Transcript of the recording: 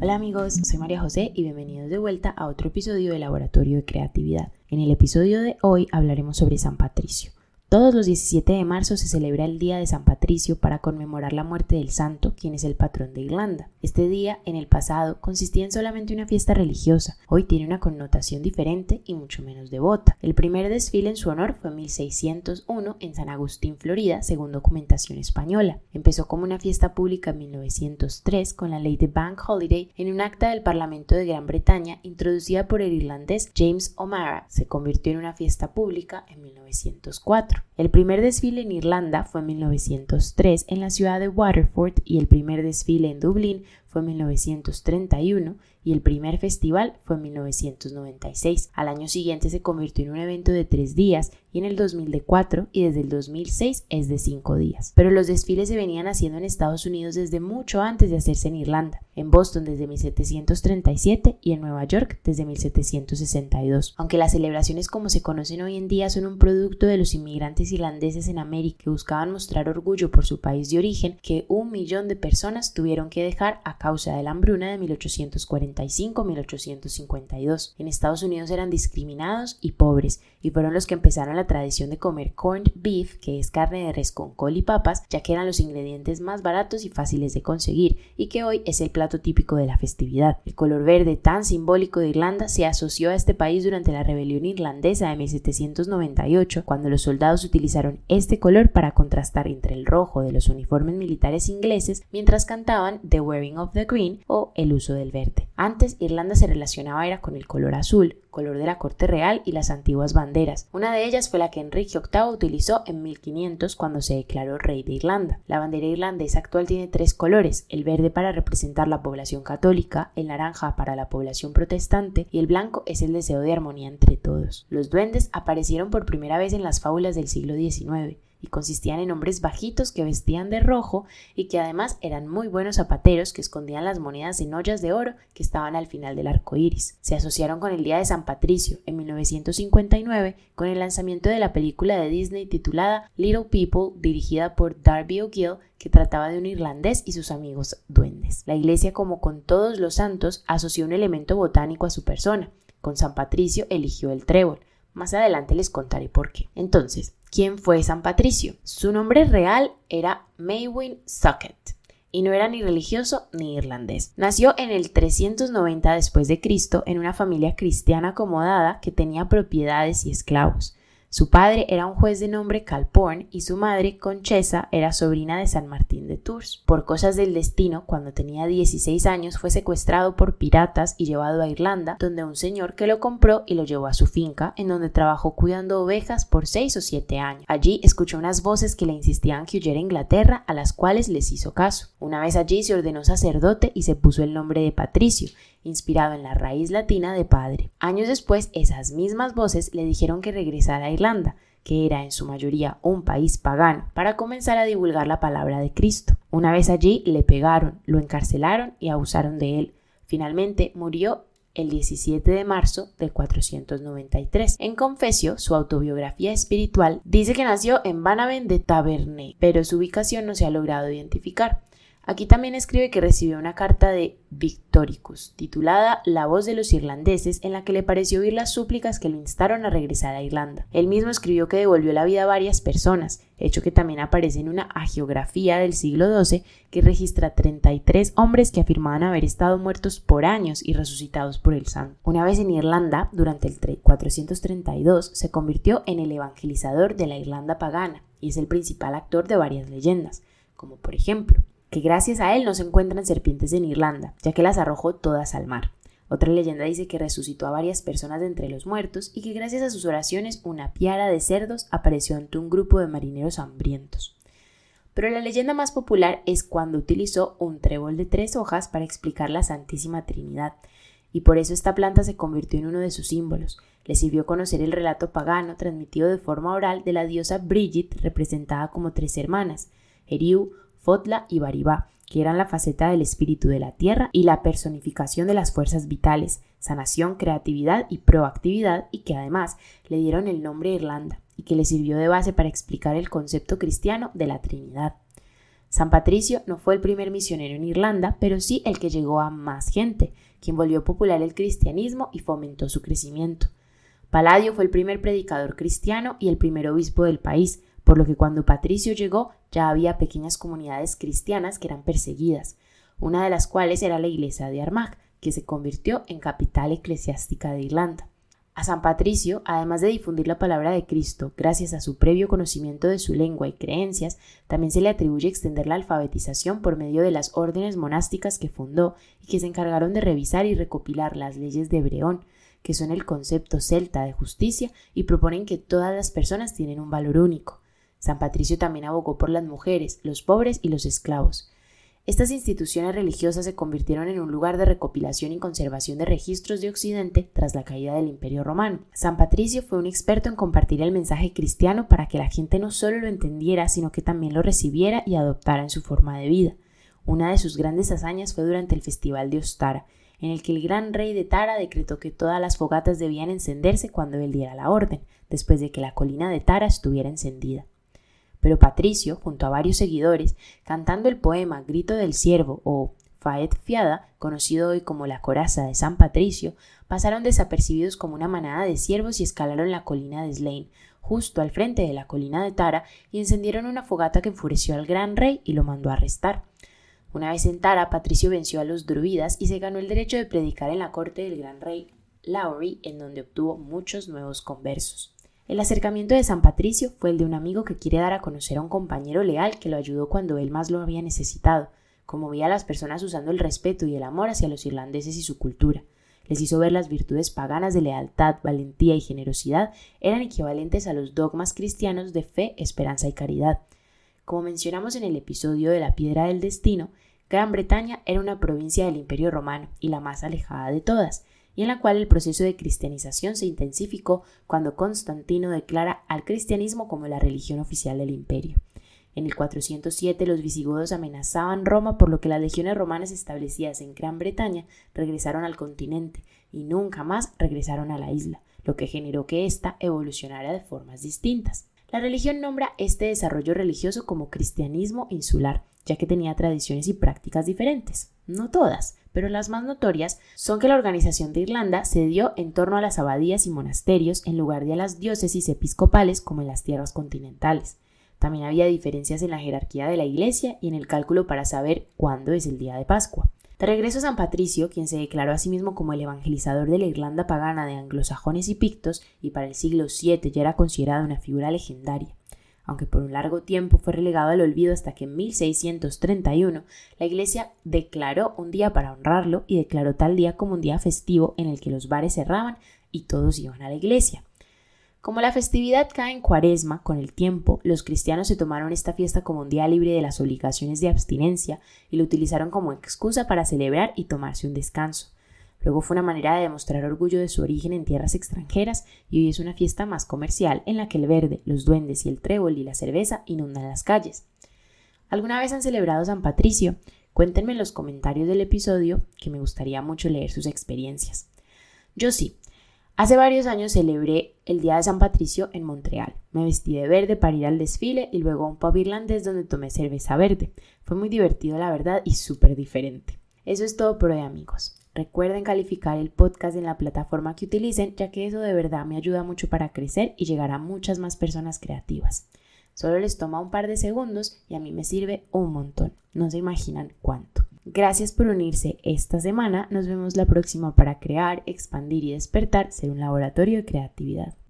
Hola amigos, soy María José y bienvenidos de vuelta a otro episodio de Laboratorio de Creatividad. En el episodio de hoy hablaremos sobre San Patricio. Todos los 17 de marzo se celebra el Día de San Patricio para conmemorar la muerte del santo, quien es el patrón de Irlanda. Este día, en el pasado, consistía en solamente una fiesta religiosa. Hoy tiene una connotación diferente y mucho menos devota. El primer desfile en su honor fue en 1601 en San Agustín, Florida, según documentación española. Empezó como una fiesta pública en 1903 con la ley de Bank Holiday en un acta del Parlamento de Gran Bretaña introducida por el irlandés James O'Meara. Se convirtió en una fiesta pública en 1904. El primer desfile en Irlanda fue en 1903 en la ciudad de Waterford y el primer desfile en Dublín fue en 1931 y el primer festival fue en 1996. Al año siguiente se convirtió en un evento de 3 días y en el 2000 de 4 y desde el 2006 es de 5 días. Pero los desfiles se venían haciendo en Estados Unidos desde mucho antes de hacerse en Irlanda, en Boston desde 1737 y en Nueva York desde 1762. Aunque las celebraciones como se conocen hoy en día son un producto de los inmigrantes irlandeses en América que buscaban mostrar orgullo por su país de origen, que 1 millón de personas tuvieron que dejar a causa de la hambruna de 1845-1852. En Estados Unidos eran discriminados y pobres, y fueron los que empezaron la tradición de comer corned beef, que es carne de res con col y papas, ya que eran los ingredientes más baratos y fáciles de conseguir, y que hoy es el plato típico de la festividad. El color verde, tan simbólico de Irlanda, se asoció a este país durante la rebelión irlandesa de 1798, cuando los soldados utilizaron este color para contrastar entre el rojo de los uniformes militares ingleses mientras cantaban The Wearing of the Green o el uso del verde. Antes, Irlanda se relacionaba era con el color azul, color de la corte real y las antiguas banderas. Una de ellas fue la que Enrique VIII utilizó en 1500 cuando se declaró rey de Irlanda. La bandera irlandesa actual tiene 3 colores, el verde para representar la población católica, el naranja para la población protestante y el blanco es el deseo de armonía entre todos. Los duendes aparecieron por primera vez en las fábulas del siglo XIX. Y consistían en hombres bajitos que vestían de rojo y que además eran muy buenos zapateros que escondían las monedas en ollas de oro que estaban al final del arco iris. Se asociaron con el Día de San Patricio en 1959 con el lanzamiento de la película de Disney titulada Little People, dirigida por Darby O'Gill, que trataba de un irlandés y sus amigos duendes. La iglesia, como con todos los santos, asoció un elemento botánico a su persona. Con San Patricio eligió el trébol. Más adelante les contaré por qué. Entonces, ¿quién fue San Patricio? Su nombre real era Maewyn Suchet y no era ni religioso ni irlandés. Nació en el 390 después de Cristo en una familia cristiana acomodada que tenía propiedades y esclavos. Su padre era un juez de nombre Calporn y su madre, Conchesa, era sobrina de San Martín de Tours. Por cosas del destino, cuando tenía 16 años fue secuestrado por piratas y llevado a Irlanda, donde un señor que lo compró y lo llevó a su finca, en donde trabajó cuidando ovejas por 6 o 7 años. Allí escuchó unas voces que le insistían que huyera a Inglaterra, a las cuales les hizo caso. Una vez allí se ordenó sacerdote y se puso el nombre de Patricio, inspirado en la raíz latina de padre. Años después, esas mismas voces le dijeron que regresara a Irlanda, que era en su mayoría un país pagano, para comenzar a divulgar la palabra de Cristo. Una vez allí, le pegaron, lo encarcelaron y abusaron de él. Finalmente, murió el 17 de marzo del 493. En Confesio, su autobiografía espiritual, dice que nació en Banavent de Taberney, pero su ubicación no se ha logrado identificar. Aquí también escribe que recibió una carta de Victoricus, titulada La voz de los irlandeses, en la que le pareció oír las súplicas que lo instaron a regresar a Irlanda. Él mismo escribió que devolvió la vida a varias personas, hecho que también aparece en una hagiografía del siglo XII que registra 33 hombres que afirmaban haber estado muertos por años y resucitados por el santo. Una vez en Irlanda, durante el 432, se convirtió en el evangelizador de la Irlanda pagana y es el principal actor de varias leyendas, como por ejemplo que gracias a él no se encuentran serpientes en Irlanda, ya que las arrojó todas al mar. Otra leyenda dice que resucitó a varias personas de entre los muertos y que gracias a sus oraciones una piara de cerdos apareció ante un grupo de marineros hambrientos. Pero la leyenda más popular es cuando utilizó un trébol de 3 hojas para explicar la Santísima Trinidad, y por eso esta planta se convirtió en uno de sus símbolos. Le sirvió conocer el relato pagano transmitido de forma oral de la diosa Brigid, representada como 3 hermanas, Eriu, Fotla y Baribá, que eran la faceta del espíritu de la tierra y la personificación de las fuerzas vitales, sanación, creatividad y proactividad, y que además le dieron el nombre Irlanda y que le sirvió de base para explicar el concepto cristiano de la Trinidad. San Patricio no fue el primer misionero en Irlanda, pero sí el que llegó a más gente, quien volvió popular el cristianismo y fomentó su crecimiento. Palladio fue el primer predicador cristiano y el primer obispo del país, por lo que cuando Patricio llegó ya había pequeñas comunidades cristianas que eran perseguidas, una de las cuales era la iglesia de Armagh, que se convirtió en capital eclesiástica de Irlanda. A San Patricio, además de difundir la palabra de Cristo, gracias a su previo conocimiento de su lengua y creencias, también se le atribuye extender la alfabetización por medio de las órdenes monásticas que fundó y que se encargaron de revisar y recopilar las leyes de Breón, que son el concepto celta de justicia y proponen que todas las personas tienen un valor único. San Patricio también abogó por las mujeres, los pobres y los esclavos. Estas instituciones religiosas se convirtieron en un lugar de recopilación y conservación de registros de Occidente tras la caída del Imperio Romano. San Patricio fue un experto en compartir el mensaje cristiano para que la gente no solo lo entendiera, sino que también lo recibiera y adoptara en su forma de vida. Una de sus grandes hazañas fue durante el Festival de Ostara, en el que el gran rey de Tara decretó que todas las fogatas debían encenderse cuando él diera la orden, después de que la colina de Tara estuviera encendida. Pero Patricio, junto a varios seguidores, cantando el poema Grito del Ciervo o Faet Fiada, conocido hoy como la Coraza de San Patricio, pasaron desapercibidos como una manada de ciervos y escalaron la colina de Slane, justo al frente de la colina de Tara, y encendieron una fogata que enfureció al gran rey y lo mandó a arrestar. Una vez en Tara, Patricio venció a los druidas y se ganó el derecho de predicar en la corte del gran rey Lowry, en donde obtuvo muchos nuevos conversos. El acercamiento de San Patricio fue el de un amigo que quiere dar a conocer a un compañero leal que lo ayudó cuando él más lo había necesitado, como veía a las personas usando el respeto y el amor hacia los irlandeses y su cultura. Les hizo ver las virtudes paganas de lealtad, valentía y generosidad eran equivalentes a los dogmas cristianos de fe, esperanza y caridad. Como mencionamos en el episodio de la Piedra del Destino, Gran Bretaña era una provincia del Imperio Romano y la más alejada de todas, y en la cual el proceso de cristianización se intensificó cuando Constantino declara al cristianismo como la religión oficial del imperio. En el 407 los visigodos amenazaban Roma, por lo que las legiones romanas establecidas en Gran Bretaña regresaron al continente y nunca más regresaron a la isla, lo que generó que ésta evolucionara de formas distintas. La religión nombra este desarrollo religioso como cristianismo insular, ya que tenía tradiciones y prácticas diferentes. No todas, pero las más notorias son que la organización de Irlanda se dio en torno a las abadías y monasterios en lugar de a las diócesis episcopales como en las tierras continentales. También había diferencias en la jerarquía de la iglesia y en el cálculo para saber cuándo es el día de Pascua. De regreso a San Patricio, quien se declaró a sí mismo como el evangelizador de la Irlanda pagana de anglosajones y pictos, y para el siglo VII ya era considerado una figura legendaria. Aunque por un largo tiempo fue relegado al olvido hasta que en 1631 la iglesia declaró un día para honrarlo y declaró tal día como un día festivo en el que los bares cerraban y todos iban a la iglesia. Como la festividad cae en Cuaresma, con el tiempo, los cristianos se tomaron esta fiesta como un día libre de las obligaciones de abstinencia y lo utilizaron como excusa para celebrar y tomarse un descanso. Luego fue una manera de demostrar orgullo de su origen en tierras extranjeras y hoy es una fiesta más comercial en la que el verde, los duendes y el trébol y la cerveza inundan las calles. ¿Alguna vez han celebrado San Patricio? Cuéntenme en los comentarios del episodio, que me gustaría mucho leer sus experiencias. Yo sí. Hace varios años celebré el Día de San Patricio en Montreal. Me vestí de verde para ir al desfile y luego a un pub irlandés donde tomé cerveza verde. Fue muy divertido, la verdad, y súper diferente. Eso es todo por hoy, amigos. Recuerden calificar el podcast en la plataforma que utilicen, ya que eso de verdad me ayuda mucho para crecer y llegar a muchas más personas creativas. Solo les toma un par de segundos y a mí me sirve un montón. No se imaginan cuánto. Gracias por unirse esta semana. Nos vemos la próxima para crear, expandir y despertar, ser un laboratorio de creatividad.